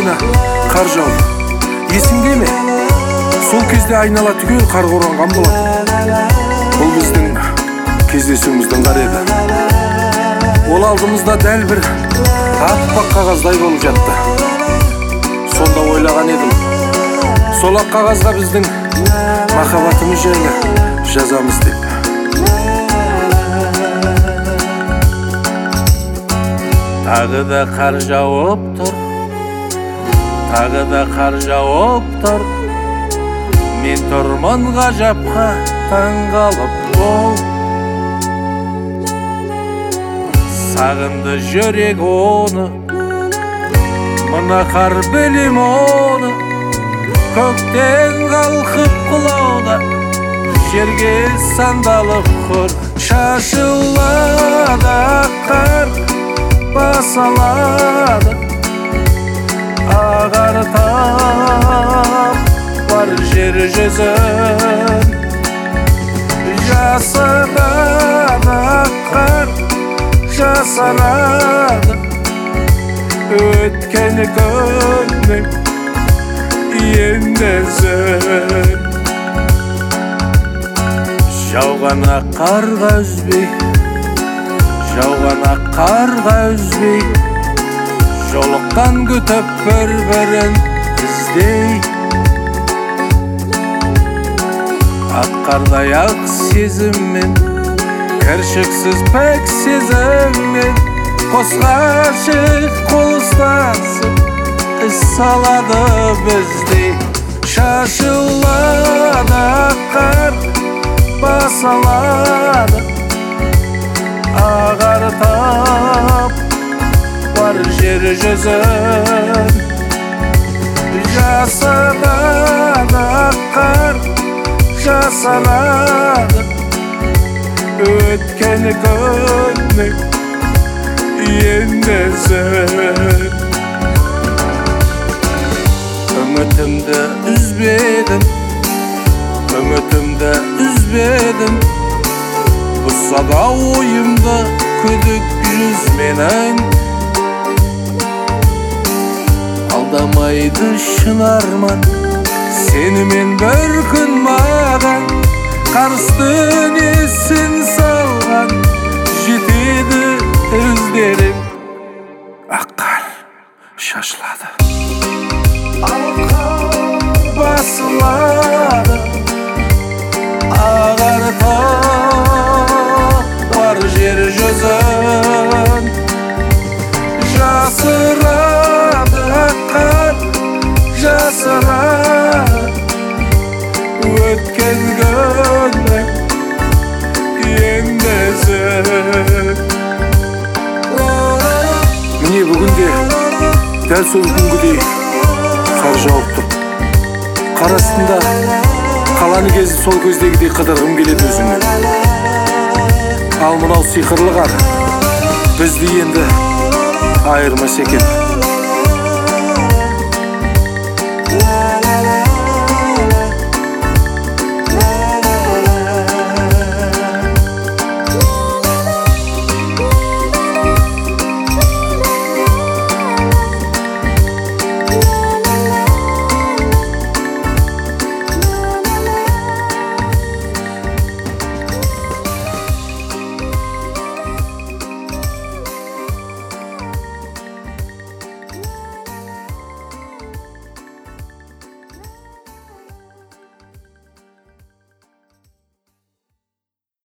айына қар жауып. Есіңде ме? Сол кезде айнала түгел қарға оранған болатын. Бұл біздің кездесуіміздің қары еді. Ол алдымызда дәл бір аппақ қағаздай болып жатты. Сонда ойлаған едім, сол ақ қағазға біздің махаббатымыз жайлы жазамыз деп. Тағы да қар жауып тұр, тағы да қар жауып тұр. Мен тұрмын ғажапқа таңғалып ол. Сағынды жүрек оны, мына қар білем оны. Көктен қалқып құлауда, жерге сандалып құр. Шашылады қар, басалады, ағартап бар жер жүзін. Жасарады қар, жасарады өткен күннің енді ізін. Жауған ақ қарға үзбей, жауған ақ қарға үзбей, жолықтан күтіп бір-бірін іздей. Ақ қардай ақ сезіммен, кіршіксіз пәк сезіммен, қос ғашық қол ұстасып із салады біздей. Шашылады қар, басалады, ағартап бар жер жүзін. Жасарады қар, жасарады өткен күннің енді ізін. Үмітімді үзбедім, үмітімді үзбедім. Бұзса да ойымды күдік жүз менің. Алдамайды шын арман, сенімен бір күн маған. Қарыстың есін салған, жетеді іздерім. Ақ қар шашылады, басылады, ағартап бар жер жүзін. Жасырады қар, жасырады өткен күннің енді ізін. Міне бүгінде дәл сол күнгідей қар жауып тұр. Қар астында қаланы кезіп сол көздегідей қыдырғым келеді өзіңмен. Ал мынау сиқырлы қар бізді енді айырмас екен.